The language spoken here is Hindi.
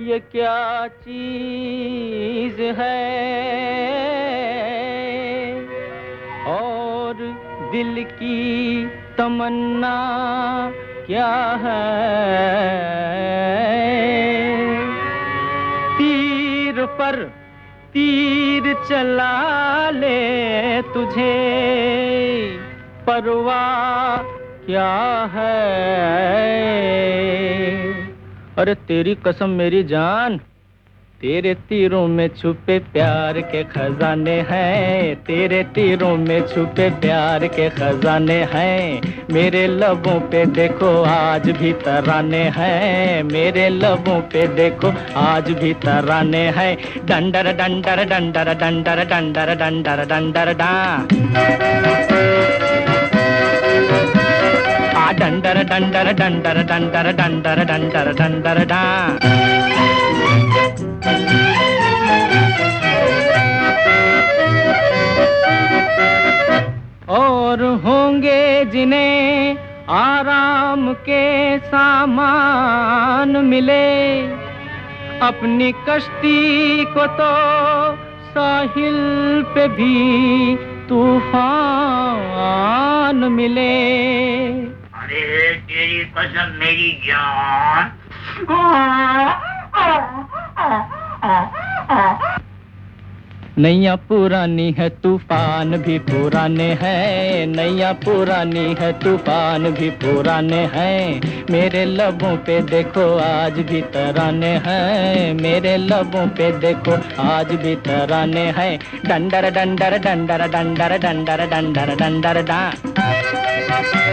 ये क्या चीज है और दिल की तमन्ना क्या है। तीर पर तीर चला ले तुझे परवाह क्या है। अरे तेरी कसम मेरी जान, तेरे तीरों में छुपे प्यार के खजाने हैं, तेरे तीरों में छुपे प्यार के खजाने हैं। मेरे लबों पे देखो आज भी तराने हैं, मेरे लबों पे देखो आज भी तराने हैं। डंडर डंडर डंडर डंडर डंडर डंडर डंडर डा डंडर डंडर डंडर डंडर डंडर डंडर डंडर डा। और होंगे जिन्हें आराम के सामान मिले, अपनी कश्ती को तो साहिल पे भी तूफान मिले। अरे तेरी कसम मेरी जान। नैया पुरानी है तूफान भी पुराने हैं, नैया पुरानी है तूफान भी पुराने हैं। मेरे लबों पे देखो आज भी तराने हैं, मेरे लबों पे देखो आज भी तराने हैं। डंडर डंडर डंडर डंडर डंडर डंडर डंडर डा।